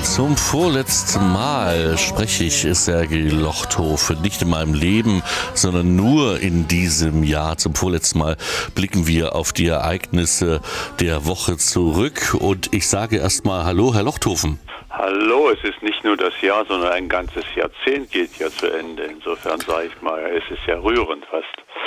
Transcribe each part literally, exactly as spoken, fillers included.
Zum vorletzten Mal spreche ich Sergej Lochthofen, nicht in meinem Leben, sondern nur in diesem Jahr. Zum vorletzten Mal blicken wir auf die Ereignisse der Woche zurück und ich sage erstmal Hallo, Herr Lochthofen. Hallo, es ist nicht nur das Jahr, sondern ein ganzes Jahrzehnt geht ja zu Ende. Insofern sage ich mal, es ist ja rührend fast.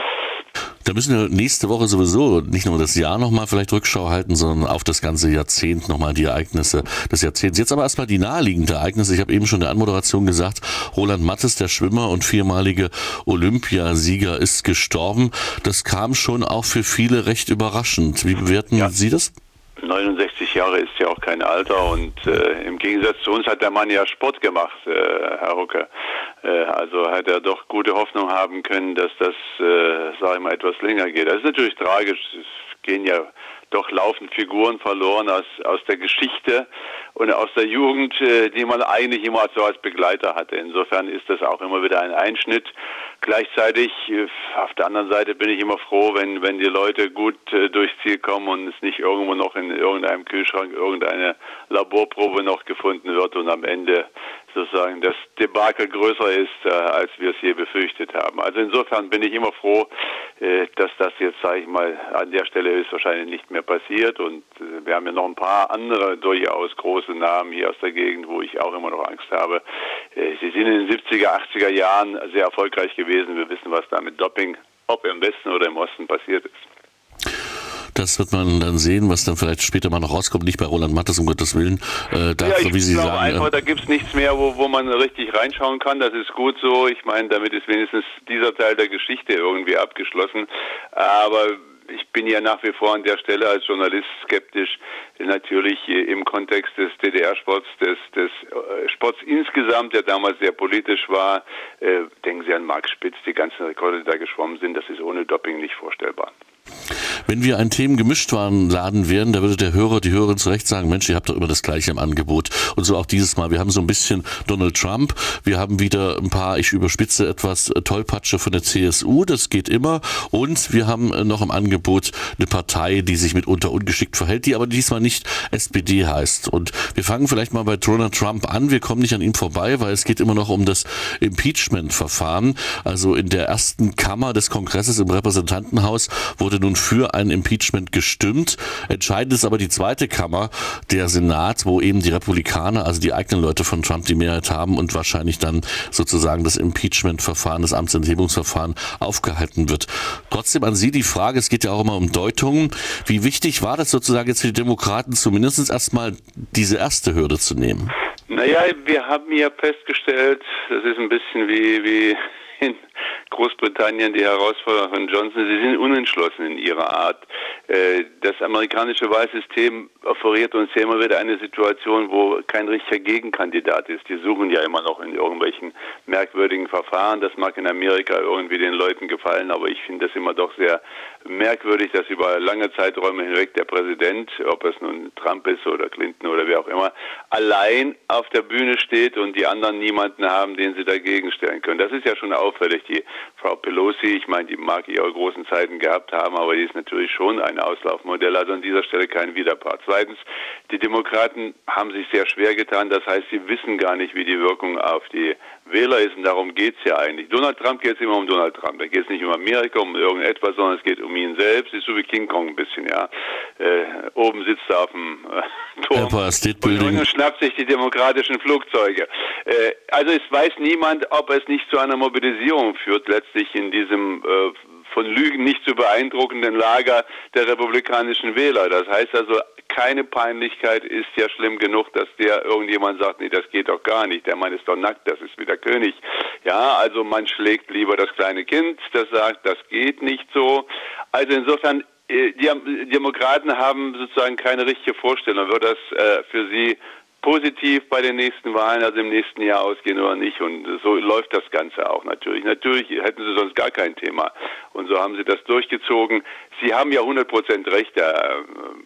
Da müssen wir nächste Woche sowieso nicht nur das Jahr nochmal vielleicht Rückschau halten, sondern auf das ganze Jahrzehnt nochmal die Ereignisse des Jahrzehnts. Jetzt aber erstmal die naheliegenden Ereignisse. Ich habe eben schon in der Anmoderation gesagt, Roland Matthes, der Schwimmer und viermalige Olympiasieger, ist gestorben. Das kam schon auch für viele recht überraschend. Wie bewerten ja. Sie das? neunundsechzig Jahre ist ja auch kein Alter und äh, im Gegensatz zu uns hat der Mann ja Sport gemacht, äh, Herr Hucke. Äh, also hat er doch gute Hoffnung haben können, dass das, äh, sag ich mal, etwas länger geht. Das ist natürlich tragisch. Es gehen ja doch laufend Figuren verloren aus, aus der Geschichte und aus der Jugend, äh, die man eigentlich immer so als Begleiter hatte. Insofern ist das auch immer wieder ein Einschnitt. Gleichzeitig, äh, auf der anderen Seite bin ich immer froh, wenn, wenn die Leute gut äh, durchs Ziel kommen und es nicht irgendwo noch in irgendeinem Kühlschrank irgendeine Laborprobe noch gefunden wird und am Ende sozusagen das Debakel größer ist, äh, als wir es je befürchtet haben. Also insofern bin ich immer froh, äh, dass das jetzt, sage ich mal, an der Stelle ist wahrscheinlich nicht mehr passiert und äh, wir haben ja noch ein paar andere durchaus große Namen hier aus der Gegend, wo ich auch immer noch Angst habe. Äh, sie sind in den siebziger, achtziger Jahren sehr erfolgreich gewesen. Wir wissen, was da mit Doping, ob im Westen oder im Osten passiert ist. Das wird man dann sehen, was dann vielleicht später mal noch rauskommt. Nicht bei Roland Matthes, um Gottes Willen. Äh, dafür, ja, ich wie Sie glaube sagen, einfach, äh, da gibt es nichts mehr, wo, wo man richtig reinschauen kann. Das ist gut so. Ich meine, damit ist wenigstens dieser Teil der Geschichte irgendwie abgeschlossen. Aber ich bin ja nach wie vor an der Stelle als Journalist skeptisch, natürlich im Kontext des D D R-Sports, des, des Sports insgesamt, der damals sehr politisch war. Äh, denken Sie an Marc Spitz, die ganzen Rekorde, die da geschwommen sind, das ist ohne Doping nicht vorstellbar. Wenn wir ein Themengemischtwarenladen wären, da würde der Hörer, die Hörerin zu Recht sagen, Mensch, ihr habt doch immer das Gleiche im Angebot. Und so auch dieses Mal. Wir haben so ein bisschen Donald Trump, wir haben wieder ein paar, ich überspitze etwas, Tollpatsche von der C S U, das geht immer. Und wir haben noch im Angebot eine Partei, die sich mitunter ungeschickt verhält, die aber diesmal nicht S P D heißt. Und wir fangen vielleicht mal bei Donald Trump an. Wir kommen nicht an ihm vorbei, weil es geht immer noch um das Impeachment-Verfahren. Also in der ersten Kammer des Kongresses im Repräsentantenhaus wurde nun für ein Impeachment gestimmt. Entscheidend ist aber die zweite Kammer, der Senat, wo eben die Republikaner, also die eigenen Leute von Trump, die Mehrheit haben und wahrscheinlich dann sozusagen das Impeachment-Verfahren, das Amtsenthebungsverfahren aufgehalten wird. Trotzdem an Sie die Frage, es geht ja auch immer um Deutungen. Wie wichtig war das sozusagen jetzt für die Demokraten, zumindest erstmal diese erste Hürde zu nehmen? Naja, wir haben ja festgestellt, das ist ein bisschen wie, wie in Großbritannien die Herausforderer von Johnson, sie sind unentschlossen in ihrer Art. Das amerikanische Wahlsystem offeriert uns ja immer wieder eine Situation, wo kein richtiger Gegenkandidat ist. Die suchen ja immer noch in irgendwelchen merkwürdigen Verfahren. Das mag in Amerika irgendwie den Leuten gefallen, aber ich finde das immer doch sehr merkwürdig, dass über lange Zeiträume hinweg der Präsident, ob es nun Trump ist oder Clinton oder wer auch immer, allein auf der Bühne steht und die anderen niemanden haben, den sie dagegen stellen können. Das ist ja schon auffällig. Die Frau Pelosi, ich meine, die mag ihre großen Zeiten gehabt haben, aber die ist natürlich schon ein Auslaufmodell, also an dieser Stelle kein Widerpart. Zweitens, die Demokraten haben sich sehr schwer getan, das heißt, sie wissen gar nicht, wie die Wirkung auf die Wähler ist und darum geht es ja eigentlich. Donald Trump geht es immer um Donald Trump, da geht es nicht um Amerika, um irgendetwas, sondern es geht um ihn selbst, ist so wie King Kong ein bisschen, ja. Äh, oben sitzt er auf dem äh, Turm und, und schnappt sich die demokratischen Flugzeuge. Äh, also es weiß niemand, ob es nicht zu einer Mobilisierung führt, letztlich in diesem äh, von Lügen nicht zu beeindruckenden Lager der republikanischen Wähler. Das heißt also, keine Peinlichkeit ist ja schlimm genug, dass der irgendjemand sagt, nee, das geht doch gar nicht. Der Mann ist doch nackt, das ist wieder König. Ja, also man schlägt lieber das kleine Kind, das sagt, das geht nicht so. Also insofern, die Demokraten haben sozusagen keine richtige Vorstellung, wird das äh, für sie positiv bei den nächsten Wahlen, also im nächsten Jahr ausgehen oder nicht. Und so läuft das Ganze auch natürlich. Natürlich hätten sie sonst gar kein Thema. Und so haben sie das durchgezogen. Sie haben ja hundert Prozent recht. Der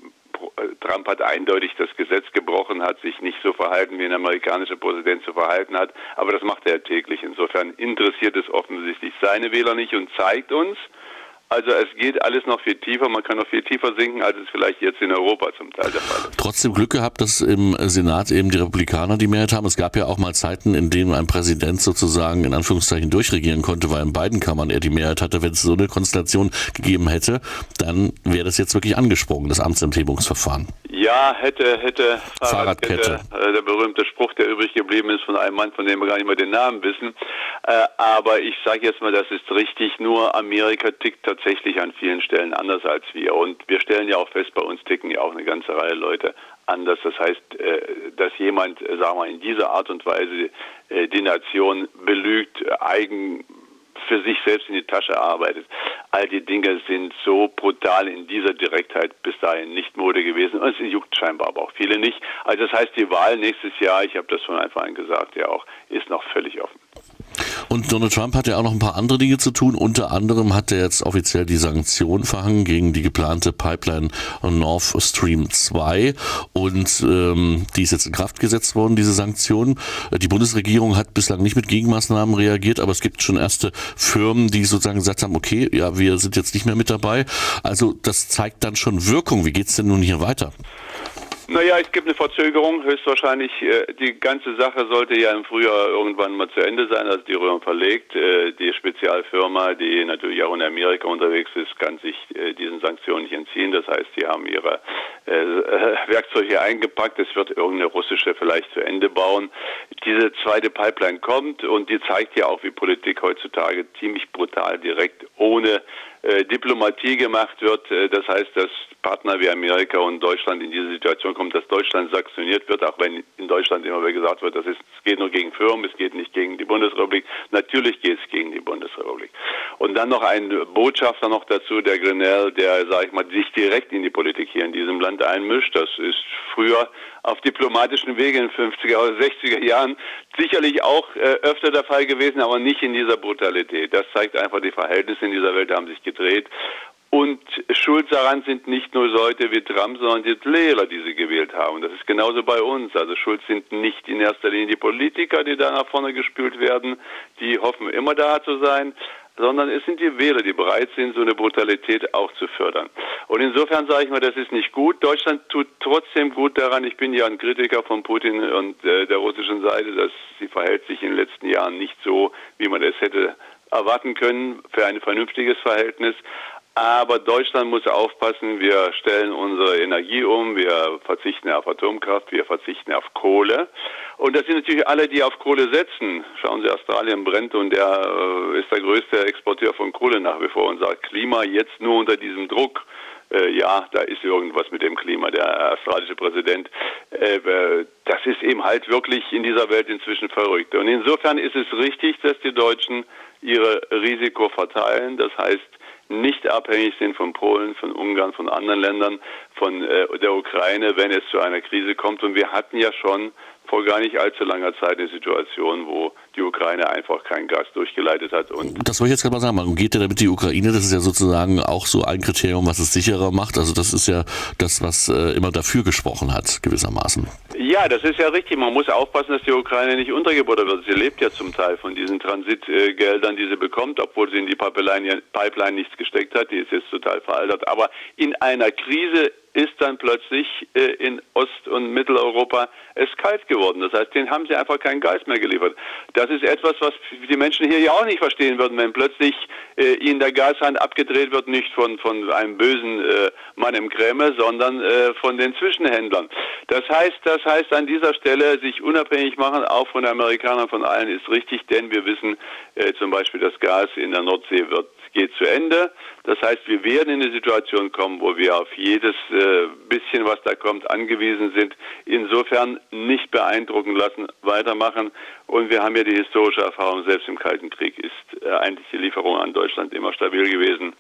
Trump hat eindeutig das Gesetz gebrochen, hat sich nicht so verhalten, wie ein amerikanischer Präsident zu verhalten hat. Aber das macht er täglich. Insofern interessiert es offensichtlich seine Wähler nicht und zeigt uns, Also es geht alles noch viel tiefer, man kann noch viel tiefer sinken, als es vielleicht jetzt in Europa zum Teil der Fall ist. Trotzdem Glück gehabt, dass im Senat eben die Republikaner die Mehrheit haben. Es gab ja auch mal Zeiten, in denen ein Präsident sozusagen in Anführungszeichen durchregieren konnte, weil in beiden Kammern er die Mehrheit hatte. Wenn es so eine Konstellation gegeben hätte, dann wäre das jetzt wirklich angesprungen, das Amtsenthebungsverfahren. Ja, hätte, hätte, Fahrradkette. Fahrradkette, der berühmte Spruch, der übrig geblieben ist von einem Mann, von dem wir gar nicht mehr den Namen wissen. Äh, aber ich sage jetzt mal, das ist richtig, nur Amerika tickt tatsächlich an vielen Stellen anders als wir. Und wir stellen ja auch fest, bei uns ticken ja auch eine ganze Reihe Leute anders. Das heißt, äh, dass jemand, äh, sagen wir, in dieser Art und Weise äh, die Nation belügt, eigen für sich selbst in die Tasche arbeitet. All die Dinge sind so brutal in dieser Direktheit bis dahin nicht Mode gewesen. Und es juckt scheinbar aber auch viele nicht. Also das heißt, die Wahl nächstes Jahr, ich habe das von Anfang an gesagt, ja auch, ist noch völlig offen. Und Donald Trump hat ja auch noch ein paar andere Dinge zu tun. Unter anderem hat er jetzt offiziell die Sanktionen verhangen gegen die geplante Pipeline Nord Stream zwei. Und ähm, die ist jetzt in Kraft gesetzt worden, diese Sanktionen. Die Bundesregierung hat bislang nicht mit Gegenmaßnahmen reagiert, aber es gibt schon erste Firmen, die sozusagen gesagt haben, okay, ja, wir sind jetzt nicht mehr mit dabei. Also das zeigt dann schon Wirkung. Wie geht's denn nun hier weiter? Naja, es gibt eine Verzögerung, höchstwahrscheinlich. Die ganze Sache sollte ja im Frühjahr irgendwann mal zu Ende sein, also die Röhren verlegt. Die Spezialfirma, die natürlich auch in Amerika unterwegs ist, kann sich diesen Sanktionen nicht entziehen. Das heißt, die haben ihre Werkzeuge eingepackt. Es wird irgendeine russische vielleicht zu Ende bauen. Diese zweite Pipeline kommt und die zeigt ja auch, wie Politik heutzutage ziemlich brutal direkt ohne äh, Diplomatie gemacht wird. Das heißt, dass Partner wie Amerika und Deutschland in diese Situation kommen, dass Deutschland sanktioniert wird, auch wenn in Deutschland immer wieder gesagt wird, das ist, es geht nur gegen Firmen, es geht nicht gegen die Bundesrepublik. Natürlich geht es gegen die Bundesrepublik. Und dann noch ein Botschafter noch dazu, der Grenell, der, sag ich mal, sich direkt in die Politik hier in diesem Land einmischt. Das ist früher auf diplomatischen Wege in den fünfziger oder sechziger Jahren sicherlich auch äh, öfter der Fall gewesen, aber nicht in dieser Brutalität. Das zeigt einfach, die Verhältnisse in dieser Welt haben sich gedreht. Und schuld daran sind nicht nur Leute wie Trump, sondern die Wähler, die sie gewählt haben. Das ist genauso bei uns. Also schuld sind nicht in erster Linie die Politiker, die da nach vorne gespült werden, die hoffen immer da zu sein, sondern es sind die Wähler, die bereit sind, so eine Brutalität auch zu fördern. Und insofern sage ich mal, das ist nicht gut. Deutschland tut trotzdem gut daran. Ich bin ja ein Kritiker von Putin und äh, der russischen Seite, dass sie verhält sich in den letzten Jahren nicht so, wie man es hätte erwarten können, für ein vernünftiges Verhältnis. Aber Deutschland muss aufpassen, wir stellen unsere Energie um, wir verzichten auf Atomkraft, wir verzichten auf Kohle. Und das sind natürlich alle, die auf Kohle setzen. Schauen Sie, Australien brennt und der äh, ist der größte Exporteur von Kohle nach wie vor und sagt, Klima jetzt nur unter diesem Druck. Äh, ja, da ist irgendwas mit dem Klima. Der australische Präsident, äh, das ist eben halt wirklich in dieser Welt inzwischen verrückt. Und insofern ist es richtig, dass die Deutschen ihre Risiko verteilen. Das heißt, nicht abhängig sind von Polen, von Ungarn, von anderen Ländern, von äh, der Ukraine, wenn es zu einer Krise kommt. Und wir hatten ja schon vor gar nicht allzu langer Zeit eine Situation, wo die Ukraine einfach kein Gas durchgeleitet hat. Und das wollte ich jetzt gerade mal sagen, man geht ja damit die Ukraine, das ist ja sozusagen auch so ein Kriterium, was es sicherer macht. Also das ist ja das, was äh, immer dafür gesprochen hat, gewissermaßen. Ja, das ist ja richtig. Man muss aufpassen, dass die Ukraine nicht untergebuttert wird. Sie lebt ja zum Teil von diesen Transitgeldern, die sie bekommt, obwohl sie in die Pipeline, Pipeline nichts gesteckt hat. Die ist jetzt total veraltet. Aber in einer Krise ist dann plötzlich äh, in Ost- und Mitteleuropa es kalt geworden. Das heißt, denen haben sie einfach keinen Gas mehr geliefert. Das ist etwas, was die Menschen hier ja auch nicht verstehen würden, wenn plötzlich äh, ihnen der Gashahn abgedreht wird, nicht von, von einem bösen äh, Mann im Kreml, sondern äh, von den Zwischenhändlern. Das heißt, das heißt an dieser Stelle, sich unabhängig machen, auch von den Amerikanern, von allen, ist richtig, denn wir wissen äh, zum Beispiel, das Gas in der Nordsee wird geht zu Ende. Das heißt, wir werden in eine Situation kommen, wo wir auf jedes äh, bisschen, was da kommt, angewiesen sind. Insofern nicht beeindrucken lassen, weitermachen. Und wir haben ja die historische Erfahrung, selbst im Kalten Krieg ist äh, eigentlich die Lieferung an Deutschland immer stabil gewesen.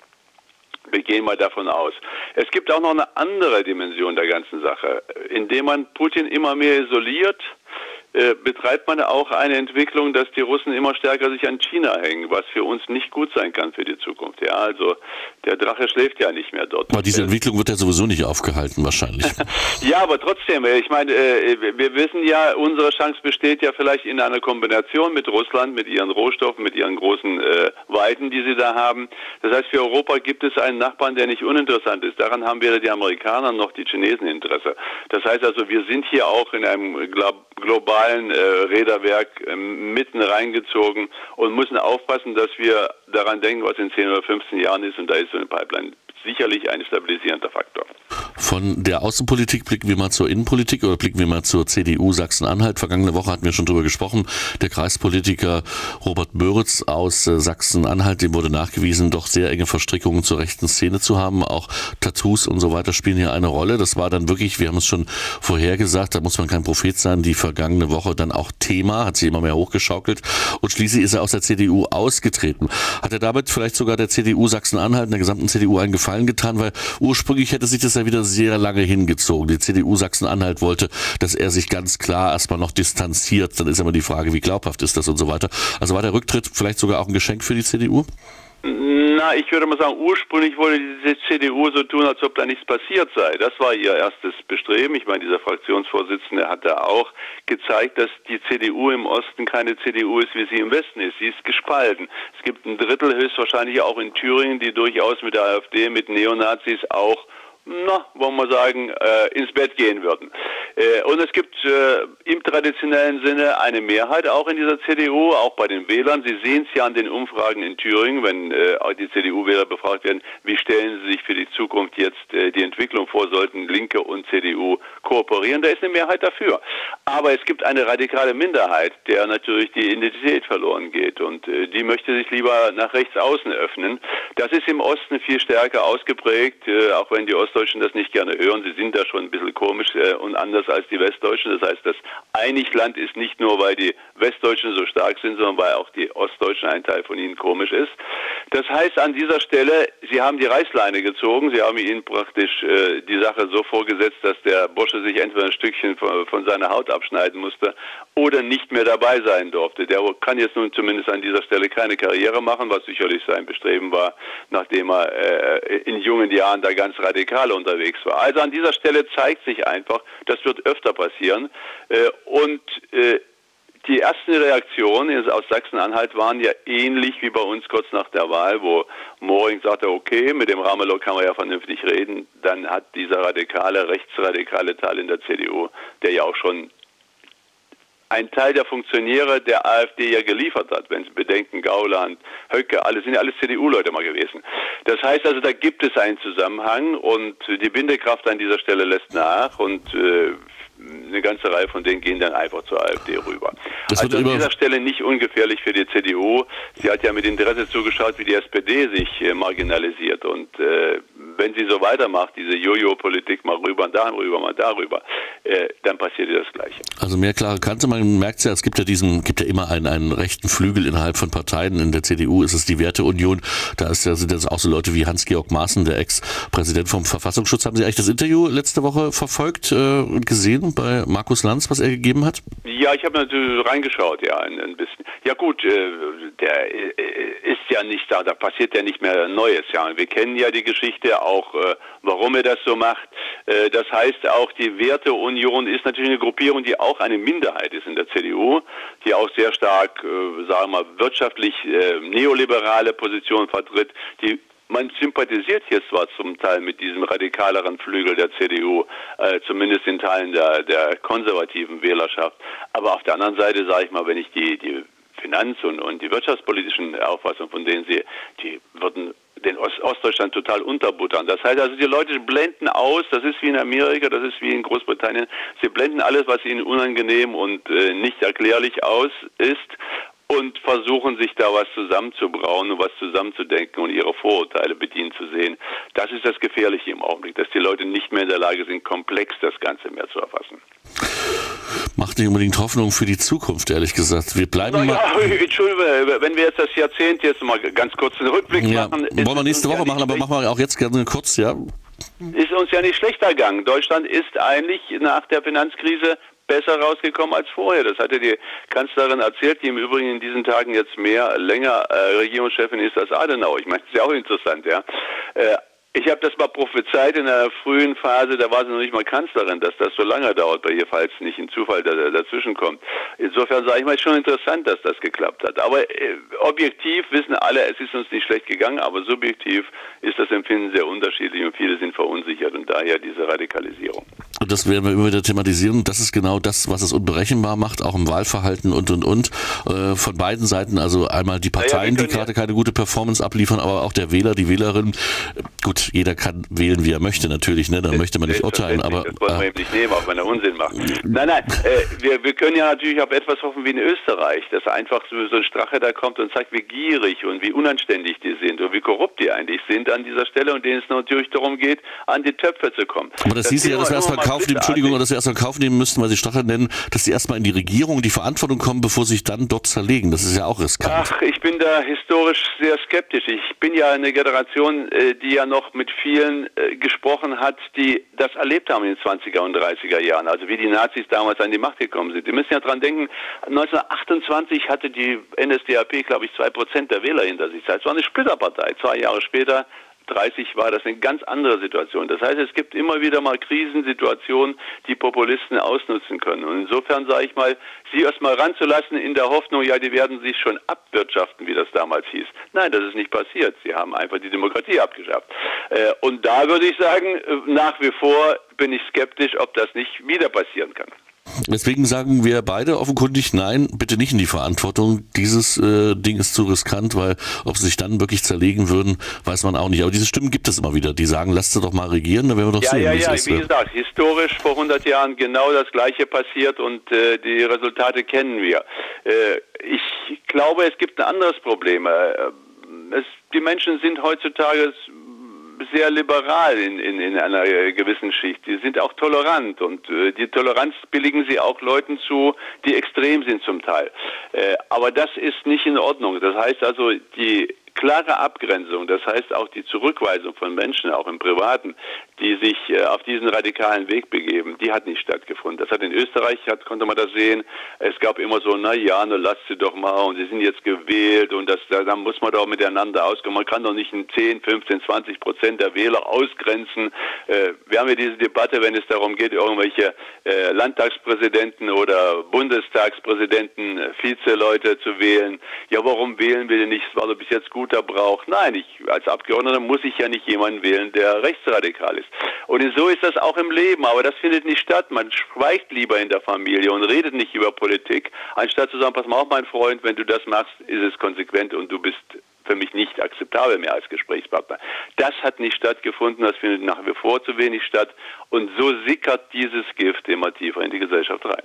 Wir gehen mal davon aus. Es gibt auch noch eine andere Dimension der ganzen Sache. Indem man Putin immer mehr isoliert, äh, betreibt man auch eine Entwicklung, dass die Russen immer stärker sich an China hängen, was für uns nicht gut sein kann für die Zukunft. Ja, also der Drache schläft ja nicht mehr dort. Aber diese Entwicklung wird ja sowieso nicht aufgehalten wahrscheinlich. Ja, aber trotzdem, ich meine, äh, wir wissen ja, unsere Chance besteht ja vielleicht in einer Kombination mit Russland, mit ihren Rohstoffen, mit ihren großen äh, Weiten, die sie da haben. Das heißt, für Europa gibt es einen Nachbarn, der nicht uninteressant ist. Daran haben weder die Amerikaner noch die Chinesen Interesse. Das heißt also, wir sind hier auch in einem globalen äh, Räderwerk äh, mitten reingezogen und müssen aufpassen, dass wir daran denken, was in zehn oder fünfzehn Jahren ist, und da ist so eine Pipeline sicherlich ein stabilisierender Faktor. Von der Außenpolitik blicken wir mal zur Innenpolitik oder blicken wir mal zur C D U Sachsen-Anhalt. Vergangene Woche hatten wir schon drüber gesprochen. Der Kreispolitiker Robert Möritz aus Sachsen-Anhalt, dem wurde nachgewiesen, doch sehr enge Verstrickungen zur rechten Szene zu haben. Auch Tattoos und so weiter spielen hier eine Rolle. Das war dann wirklich, wir haben es schon vorhergesagt, da muss man kein Prophet sein, die vergangene Woche dann auch Thema, hat sich immer mehr hochgeschaukelt und schließlich ist er aus der C D U ausgetreten. Hat er damit vielleicht sogar der C D U Sachsen-Anhalt und der gesamten C D U einen Gefallen getan, weil ursprünglich hätte sich das ja wieder sehr lange hingezogen. Die C D U Sachsen-Anhalt wollte, dass er sich ganz klar erstmal noch distanziert. Dann ist immer die Frage, wie glaubhaft ist das und so weiter. Also war der Rücktritt vielleicht sogar auch ein Geschenk für die C D U? Na, ich würde mal sagen, ursprünglich wollte die C D U so tun, als ob da nichts passiert sei. Das war ihr erstes Bestreben. Ich meine, dieser Fraktionsvorsitzende hat da auch gezeigt, dass die C D U im Osten keine C D U ist, wie sie im Westen ist. Sie ist gespalten. Es gibt ein Drittel höchstwahrscheinlich auch in Thüringen, die durchaus mit der AfD, mit Neonazis auch, na, wollen wir sagen, äh, ins Bett gehen würden. Äh, und es gibt äh, im traditionellen Sinne eine Mehrheit auch in dieser C D U, auch bei den Wählern. Sie sehen es ja an den Umfragen in Thüringen, wenn äh, auch die C D U-Wähler befragt werden, wie stellen sie sich für die Zukunft jetzt äh, die Entwicklung vor, sollten Linke und C D U kooperieren. Da ist eine Mehrheit dafür. Aber es gibt eine radikale Minderheit, der natürlich die Identität verloren geht, und äh, die möchte sich lieber nach rechts außen öffnen. Das ist im Osten viel stärker ausgeprägt, äh, auch wenn die Ostdeutschen das nicht gerne hören. Sie sind da schon ein bisschen komisch äh, und anders als die Westdeutschen. Das heißt, das Einigland ist nicht nur, weil die Westdeutschen so stark sind, sondern weil auch die Ostdeutschen, ein Teil von ihnen, komisch ist. Das heißt, an dieser Stelle, sie haben die Reißleine gezogen. Sie haben ihnen praktisch äh, die Sache so vorgesetzt, dass der Bursche sich entweder ein Stückchen von, von seiner Haut abschneiden musste oder nicht mehr dabei sein durfte. Der kann jetzt nun zumindest an dieser Stelle keine Karriere machen, was sicherlich sein Bestreben war, nachdem er äh, in jungen Jahren da ganz radikal unterwegs war. Also an dieser Stelle zeigt sich einfach, das wird öfter passieren. Äh, und äh, die ersten Reaktionen aus Sachsen-Anhalt waren ja ähnlich wie bei uns kurz nach der Wahl, wo Moring sagte, okay, mit dem Ramelow kann man ja vernünftig reden. Dann hat dieser radikale, rechtsradikale Teil in der C D U, der ja auch schon ein Teil der Funktionäre der AfD ja geliefert hat, wenn Sie bedenken, Gauland, Höcke, alle sind ja alles C D U-Leute mal gewesen. Das heißt also, da gibt es einen Zusammenhang, und die Bindekraft an dieser Stelle lässt nach, und äh, eine ganze Reihe von denen gehen dann einfach zur AfD rüber. Das also an dieser Stelle nicht ungefährlich für die C D U. Sie hat ja mit Interesse zugeschaut, wie die S P D sich äh, marginalisiert, und äh, wenn sie so weitermacht, diese Jojo-Politik, mal rüber, da rüber, mal darüber, äh, dann passiert ihr das Gleiche. Also mehr klare Kante, man merkt ja, es gibt ja diesen, gibt ja immer einen, einen rechten Flügel innerhalb von Parteien. In der C D U ist es die Werteunion, da ist ja, sind jetzt auch so Leute wie Hans-Georg Maaßen, der Ex-Präsident vom Verfassungsschutz. Haben Sie eigentlich das Interview letzte Woche verfolgt äh, und gesehen bei Markus Lanz, was er gegeben hat? Ja, ich habe natürlich reingeschaut, ja, ein, ein bisschen. Ja gut, äh, der äh, ist ja nicht da, da passiert ja nicht mehr Neues. Ja, wir kennen ja die Geschichte auch, äh, warum er das so macht. Äh, das heißt auch, die Werteunion ist natürlich eine Gruppierung, die auch eine Minderheit ist in der C D U, die auch sehr stark, äh, sagen wir mal, wirtschaftlich äh, neoliberale Positionen vertritt, die man sympathisiert hier zwar zum Teil mit diesem radikaleren Flügel der C D U, äh, zumindest in Teilen der, der konservativen Wählerschaft. Aber auf der anderen Seite, sage ich mal, wenn ich die, die Finanz- und, und die wirtschaftspolitischen Auffassungen von denen sehe, die würden den Ost- Ostdeutschland total unterbuttern. Das heißt also, die Leute blenden aus, das ist wie in Amerika, das ist wie in Großbritannien, sie blenden alles, was ihnen unangenehm und äh, nicht erklärlich aus ist, und versuchen sich da was zusammenzubrauen und was zusammenzudenken und ihre Vorurteile bedienen zu sehen. Das ist das Gefährliche im Augenblick, dass die Leute nicht mehr in der Lage sind, komplex das Ganze mehr zu erfassen. Macht nicht unbedingt Hoffnung für die Zukunft, ehrlich gesagt. Wir bleiben Na ja, Entschuldigung, wenn wir jetzt das Jahrzehnt jetzt mal ganz kurz einen Rückblick ja, machen. Wollen wir nächste Woche ja machen, aber machen wir auch jetzt gerne kurz, ja. Ist uns ja nicht schlechter gegangen. Deutschland ist eigentlich nach der Finanzkrise besser rausgekommen als vorher. Das hatte die Kanzlerin erzählt, die im Übrigen in diesen Tagen jetzt mehr, länger äh, Regierungschefin ist als Adenauer. Ich meine, das ist ja auch interessant, ja. Äh, Ich habe das mal prophezeit in einer frühen Phase, da war sie noch nicht mal Kanzlerin, dass das so lange dauert bei ihr, falls nicht ein Zufall da, dazwischen kommt. Insofern sage ich mal, ist schon interessant, dass das geklappt hat. Aber äh, objektiv wissen alle, es ist uns nicht schlecht gegangen, aber subjektiv ist das Empfinden sehr unterschiedlich und viele sind verunsichert und daher diese Radikalisierung. Und das werden wir immer wieder thematisieren. Das ist genau das, was es unberechenbar macht, auch im Wahlverhalten und, und, und. Äh, von beiden Seiten, also einmal die Parteien, ja, die gerade ja keine gute Performance abliefern, aber auch der Wähler, die Wählerin. Gut, jeder kann wählen, wie er möchte natürlich, ne? Da das möchte man nicht urteilen. Aber das wollen wir äh, eben nicht nehmen, auch wenn er Unsinn macht. Nein, nein, äh, wir, wir können ja natürlich auf etwas hoffen wie in Österreich, dass einfach so, so ein Strache da kommt und sagt, wie gierig und wie unanständig die sind und wie korrupt die eigentlich sind an dieser Stelle und denen es natürlich darum geht, an die Töpfe zu kommen. Aber das, das hieß ja, dass wir erstmal kaufen, Entschuldigung, dass wir erstmal Kauf nehmen müssten, weil Sie Strache nennen, dass sie erstmal in die Regierung, die Verantwortung kommen, bevor sie sich dann dort zerlegen. Das ist ja auch riskant. Ach, ich bin da historisch sehr skeptisch. Ich bin ja eine Generation, die ja noch mit vielen gesprochen hat, die das erlebt haben in den zwanziger und dreißiger Jahren, also wie die Nazis damals an die Macht gekommen sind. Wir müssen ja dran denken, neunzehnhundertachtundzwanzig hatte die N S D A P, glaube ich, zwei Prozent der Wähler hinter sich. Es war eine Splitterpartei. Zwei Jahre später, dreißig, war das eine ganz andere Situation. Das heißt, es gibt immer wieder mal Krisensituationen, die Populisten ausnutzen können. Und insofern sage ich mal, sie erstmal ranzulassen in der Hoffnung, ja, die werden sich schon abwirtschaften, wie das damals hieß. Nein, das ist nicht passiert. Sie haben einfach die Demokratie abgeschafft. Äh, und da würde ich sagen, nach wie vor bin ich skeptisch, ob das nicht wieder passieren kann. Deswegen sagen wir beide offenkundig, nein, bitte nicht in die Verantwortung. Dieses äh, Ding ist zu riskant, weil ob sie sich dann wirklich zerlegen würden, weiß man auch nicht. Aber diese Stimmen gibt es immer wieder, die sagen, lasst sie doch mal regieren, dann werden wir doch ja, sehen, ja, wie ja, es ist. Wie gesagt, historisch vor hundert Jahren genau das Gleiche passiert und äh, die Resultate kennen wir. Äh, ich glaube, es gibt ein anderes Problem. Äh, es, die Menschen sind heutzutage sehr liberal in, in, in einer gewissen Schicht. Die sind auch tolerant und äh, die Toleranz billigen sie auch Leuten zu, die extrem sind zum Teil. Äh, aber das ist nicht in Ordnung. Das heißt also, die klare Abgrenzung, das heißt auch die Zurückweisung von Menschen, auch im Privaten, die sich äh, auf diesen radikalen Weg begeben, die hat nicht stattgefunden. Das hat in Österreich, hat, konnte man das sehen, es gab immer so, na ja, nur lasst sie doch mal und sie sind jetzt gewählt und das, da, da muss man doch miteinander auskommen. Man kann doch nicht in zehn, fünfzehn, zwanzig Prozent der Wähler ausgrenzen. Äh, wir haben ja diese Debatte, wenn es darum geht, irgendwelche äh, Landtagspräsidenten oder Bundestagspräsidenten, äh, Vizeleute zu wählen. Ja, warum wählen wir denn nicht? Es war doch bis jetzt gut Braucht. Nein, ich als Abgeordneter muss ich ja nicht jemanden wählen, der rechtsradikal ist. Und so ist das auch im Leben, aber das findet nicht statt. Man schweigt lieber in der Familie und redet nicht über Politik, anstatt zu sagen, pass mal auf, mein Freund, wenn du das machst, ist es konsequent und du bist für mich nicht akzeptabel mehr als Gesprächspartner. Das hat nicht stattgefunden, das findet nach wie vor zu wenig statt und so sickert dieses Gift immer tiefer in die Gesellschaft rein.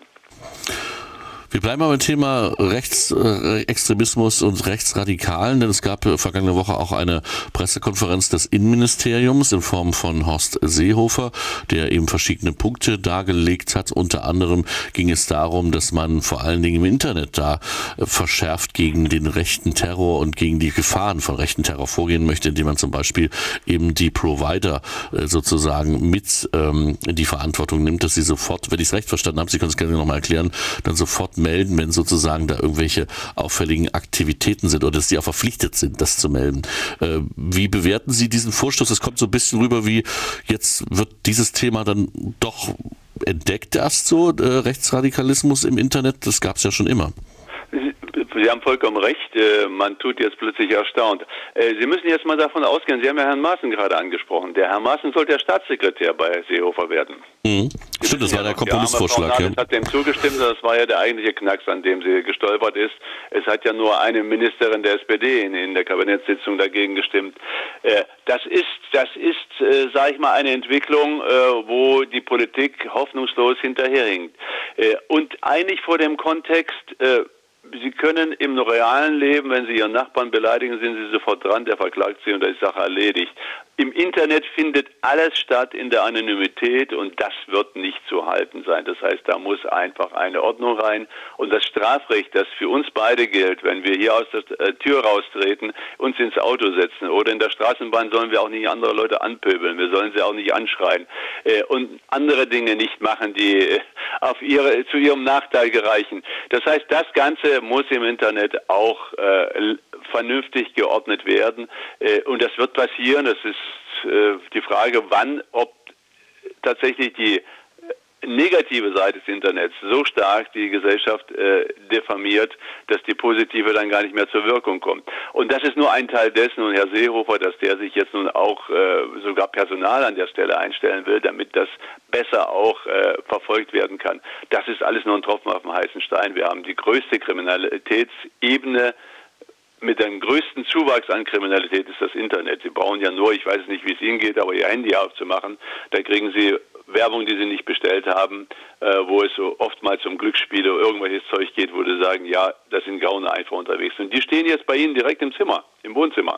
Wir bleiben beim Thema Rechtsextremismus und Rechtsradikalen, denn es gab vergangene Woche auch eine Pressekonferenz des Innenministeriums in Form von Horst Seehofer, der eben verschiedene Punkte dargelegt hat. Unter anderem ging es darum, dass man vor allen Dingen im Internet da verschärft gegen den rechten Terror und gegen die Gefahren von rechten Terror vorgehen möchte, indem man zum Beispiel eben die Provider sozusagen mit ähm, in die Verantwortung nimmt, dass sie sofort, wenn ich es recht verstanden habe, Sie können es gerne nochmal erklären, dann sofort melden, wenn sozusagen da irgendwelche auffälligen Aktivitäten sind oder dass sie auch verpflichtet sind, das zu melden. Äh, wie bewerten Sie diesen Vorstoß? Es kommt so ein bisschen rüber wie, jetzt wird dieses Thema dann doch entdeckt erst so, äh, Rechtsradikalismus im Internet, das gab es ja schon immer. Sie haben vollkommen recht, man tut jetzt plötzlich erstaunt. Sie müssen jetzt mal davon ausgehen, Sie haben ja Herrn Maaßen gerade angesprochen. Der Herr Maaßen sollte ja Staatssekretär bei Seehofer werden. Mhm. Stimmt, das war der Kompromissvorschlag. Ja, hat dem zugestimmt, das war ja der eigentliche Knacks, an dem sie gestolpert ist. Es hat ja nur eine Ministerin der S P D in, in der Kabinettssitzung dagegen gestimmt. Das ist, das ist, sage ich mal, eine Entwicklung, wo die Politik hoffnungslos hinterherhinkt. Und eigentlich vor dem Kontext, Sie können im realen Leben, wenn Sie Ihren Nachbarn beleidigen, sind Sie sofort dran, der verklagt Sie und da ist die Sache erledigt. Im Internet findet alles statt in der Anonymität und das wird nicht zu halten sein. Das heißt, da muss einfach eine Ordnung rein und das Strafrecht, das für uns beide gilt, wenn wir hier aus der Tür raustreten, uns ins Auto setzen oder in der Straßenbahn, sollen wir auch nicht andere Leute anpöbeln, wir sollen sie auch nicht anschreien und andere Dinge nicht machen, die auf ihre, zu ihrem Nachteil gereichen. Das heißt, das Ganze muss im Internet auch äh, vernünftig geordnet werden. Äh, und das wird passieren. Das ist äh, die Frage, wann, ob tatsächlich die negative Seite des Internets so stark die Gesellschaft äh, diffamiert, dass die positive dann gar nicht mehr zur Wirkung kommt. Und das ist nur ein Teil dessen, und Herr Seehofer, dass der sich jetzt nun auch äh, sogar Personal an der Stelle einstellen will, damit das besser auch äh, verfolgt werden kann. Das ist alles nur ein Tropfen auf dem heißen Stein. Wir haben die größte Kriminalitätsebene. Mit dem größten Zuwachs an Kriminalität ist das Internet. Sie brauchen ja nur, ich weiß nicht, wie es Ihnen geht, aber Ihr Handy aufzumachen, da kriegen Sie Werbung, die Sie nicht bestellt haben, äh, wo es so oftmals um Glücksspiele oder irgendwelches Zeug geht, wo Sie sagen, ja, das sind Gauner einfach unterwegs. Und die stehen jetzt bei Ihnen direkt im Zimmer, im Wohnzimmer.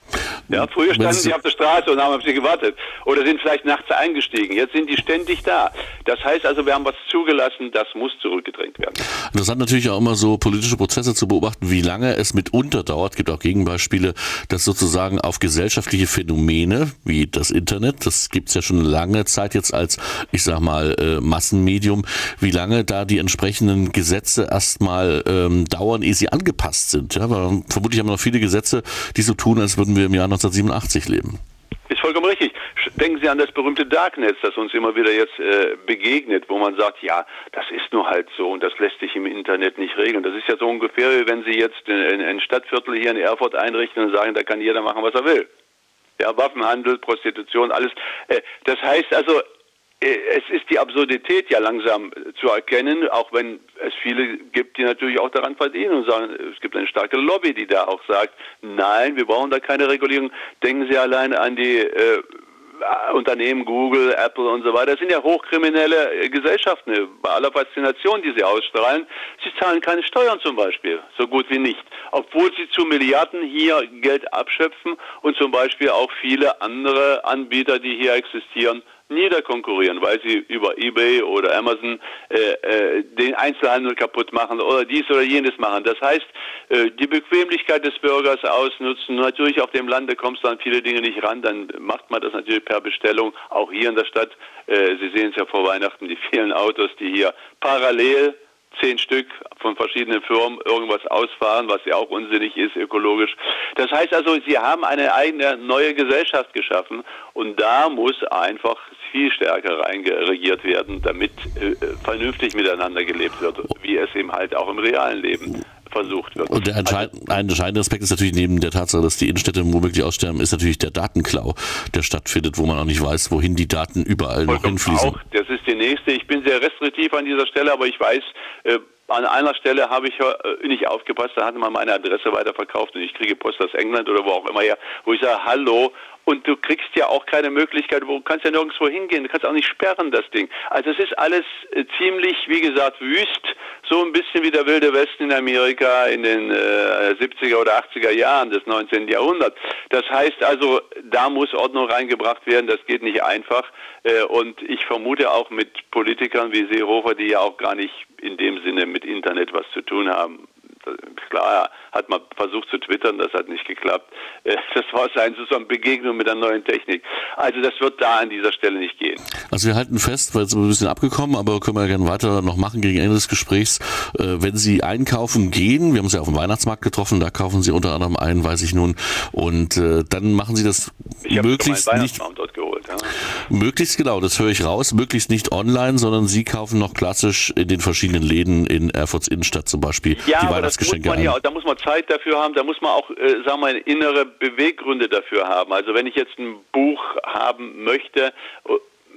Ja, früher standen sie auf der Straße und haben auf sie gewartet. Oder sind vielleicht nachts eingestiegen. Jetzt sind die ständig da. Das heißt also, wir haben was zugelassen, das muss zurückgedrängt werden. Interessant natürlich auch immer so politische Prozesse zu beobachten, wie lange es mitunter dauert. Es gibt auch Gegenbeispiele, dass sozusagen auf gesellschaftliche Phänomene wie das Internet, das gibt es ja schon lange Zeit jetzt als, ich sag mal, äh, Massenmedium, wie lange da die entsprechenden Gesetze erstmal ähm, dauern, ehe sie angepasst sind. Ja, weil vermutlich haben wir noch viele Gesetze, die so tun, als würden wir im Jahr neunzehnhundertsiebenundachtzig leben. Ist vollkommen richtig. Denken Sie an das berühmte Darknet, das uns immer wieder jetzt äh, begegnet, wo man sagt, ja, das ist nur halt so und das lässt sich im Internet nicht regeln. Das ist ja so ungefähr, wie wenn Sie jetzt ein Stadtviertel hier in Erfurt einrichten und sagen, da kann jeder machen, was er will. Ja, Waffenhandel, Prostitution, alles. Äh, das heißt also, es ist die Absurdität ja langsam zu erkennen, auch wenn es viele gibt, die natürlich auch daran verdienen und sagen, es gibt eine starke Lobby, die da auch sagt, nein, wir brauchen da keine Regulierung. Denken Sie alleine an die äh, Unternehmen Google, Apple und so weiter. Das sind ja hochkriminelle Gesellschaften, bei aller Faszination, die sie ausstrahlen. Sie zahlen keine Steuern zum Beispiel, so gut wie nicht. Obwohl sie zu Milliarden hier Geld abschöpfen und zum Beispiel auch viele andere Anbieter, die hier existieren, niederkonkurrieren, weil sie über eBay oder Amazon äh, äh, den Einzelhandel kaputt machen oder dies oder jenes machen. Das heißt, äh, die Bequemlichkeit des Bürgers ausnutzen. Natürlich auf dem Lande kommst du an viele Dinge nicht ran, dann macht man das natürlich per Bestellung, auch hier in der Stadt. Äh, Sie sehen es ja vor Weihnachten, die vielen Autos, die hier parallel zehn Stück von verschiedenen Firmen irgendwas ausfahren, was ja auch unsinnig ist, ökologisch. Das heißt also, sie haben eine eigene neue Gesellschaft geschaffen und da muss einfach viel stärker reingeregiert werden, damit äh, vernünftig miteinander gelebt wird, wie es eben halt auch im realen Leben versucht wird. Und der entscheid ein entscheidende Aspekt ist natürlich neben der Tatsache, dass die Innenstädte womöglich aussterben, ist natürlich der Datenklau, der stattfindet, wo man auch nicht weiß, wohin die Daten überall noch hinfließen. Auch, das ist die nächste. Ich bin sehr restriktiv an dieser Stelle, aber ich weiß, äh, an einer Stelle habe ich äh, nicht aufgepasst, da hatte man meine Adresse weiterverkauft und ich kriege Post aus England oder wo auch immer her, wo ich sage, hallo, und du kriegst ja auch keine Möglichkeit, du kannst ja nirgendwo hingehen, du kannst auch nicht sperren, das Ding. Also es ist alles äh, ziemlich, wie gesagt, wüst, so ein bisschen wie der Wilde Westen in Amerika in den äh, siebziger oder achtziger Jahren des neunzehnten Jahrhunderts. Das heißt also, da muss Ordnung reingebracht werden, das geht nicht einfach. Äh, und ich vermute auch mit Politikern wie Seehofer, die ja auch gar nicht in dem Sinne mit Internet was zu tun haben. Klar, hat man versucht zu twittern, das hat nicht geklappt. Das war seine sozusagen Begegnung mit der neuen Technik. Also das wird da an dieser Stelle nicht gehen. Also wir halten fest, weil es ein bisschen abgekommen, aber können wir ja gerne weiter noch machen gegen Ende des Gesprächs. Wenn Sie einkaufen gehen, wir haben uns ja auf dem Weihnachtsmarkt getroffen, da kaufen Sie unter anderem ein, weiß ich nun, und dann machen Sie das ich möglichst nicht... dort geholt. Ja. Möglichst, genau, das höre ich raus, möglichst nicht online, sondern Sie kaufen noch klassisch in den verschiedenen Läden in Erfurts Innenstadt zum Beispiel ja, die aber Weihnachtsgeschenke das muss man ein. ja, da muss man Zeit dafür haben, da muss man auch, äh, sagen wir mal, innere Beweggründe dafür haben. Also wenn ich jetzt ein Buch haben möchte, äh,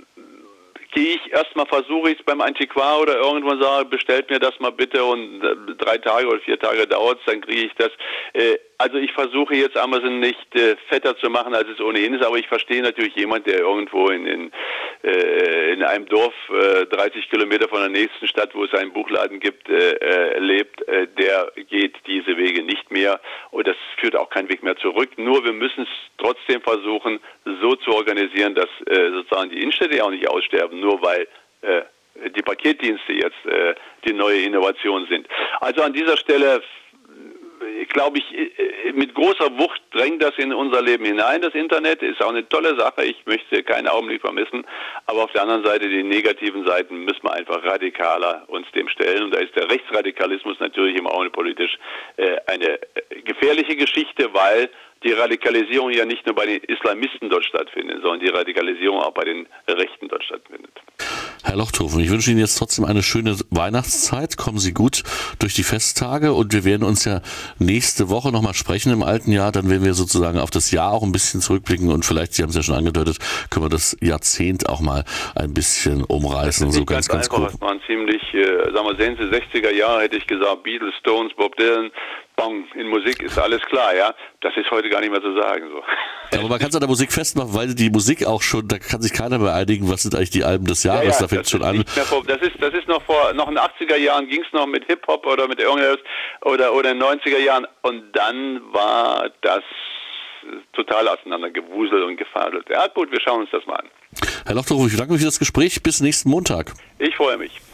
gehe ich erstmal, versuche ich es beim Antiquar oder irgendwann sage, bestellt mir das mal bitte und äh, drei Tage oder vier Tage dauert es, dann kriege ich das. Äh, also ich versuche jetzt Amazon nicht äh, fetter zu machen, als es ohnehin ist, aber ich verstehe natürlich jemand, der irgendwo in, in, äh, in einem Dorf äh, dreißig Kilometer von der nächsten Stadt, wo es einen Buchladen gibt, äh, äh, lebt, äh, der geht diese Wege nicht mehr und das führt auch keinen Weg mehr zurück. Nur wir müssen es trotzdem versuchen, so zu organisieren, dass äh, sozusagen die Innenstädte auch nicht aussterben, nur weil äh, die Paketdienste jetzt äh, die neue Innovation sind. Also an dieser Stelle glaube ich, mit großer Wucht drängt das in unser Leben hinein. Das Internet ist auch eine tolle Sache. Ich möchte keinen Augenblick vermissen. Aber auf der anderen Seite, die negativen Seiten, müssen wir einfach radikaler uns dem stellen. Und da ist der Rechtsradikalismus natürlich im Augenblick politisch äh, eine gefährliche Geschichte, weil die Radikalisierung ja nicht nur bei den Islamisten dort stattfindet, sondern die Radikalisierung auch bei den Rechten dort stattfindet. Herr Lochthofen, ich wünsche Ihnen jetzt trotzdem eine schöne Weihnachtszeit. Kommen Sie gut durch die Festtage und wir werden uns ja nächste Woche nochmal sprechen im alten Jahr. Dann werden wir sozusagen auf das Jahr auch ein bisschen zurückblicken und vielleicht, Sie haben es ja schon angedeutet, können wir das Jahrzehnt auch mal ein bisschen umreißen. So ganz, ganz, ganz grob. Das waren ziemlich, äh, sagen wir, sehen Sie, sechziger Jahre hätte ich gesagt, Beatles, Stones, Bob Dylan, Bong, in Musik ist alles klar, ja. Das ist heute gar nicht mehr zu sagen, so. Ja, aber man kann es an der Musik festmachen, weil die Musik auch schon, da kann sich keiner mehr einigen, was sind eigentlich die Alben des Jahres, ja, ja, da fängt es schon an. Vor, das ist, das ist noch vor, noch in den achtziger Jahren ging es noch mit Hip-Hop oder mit irgendwas oder, oder in den neunziger Jahren und dann war das total auseinandergewuselt und gefadelt. Ja gut, wir schauen uns das mal an. Herr Lochthofen, ich bedanke mich für das Gespräch. Bis nächsten Montag. Ich freue mich.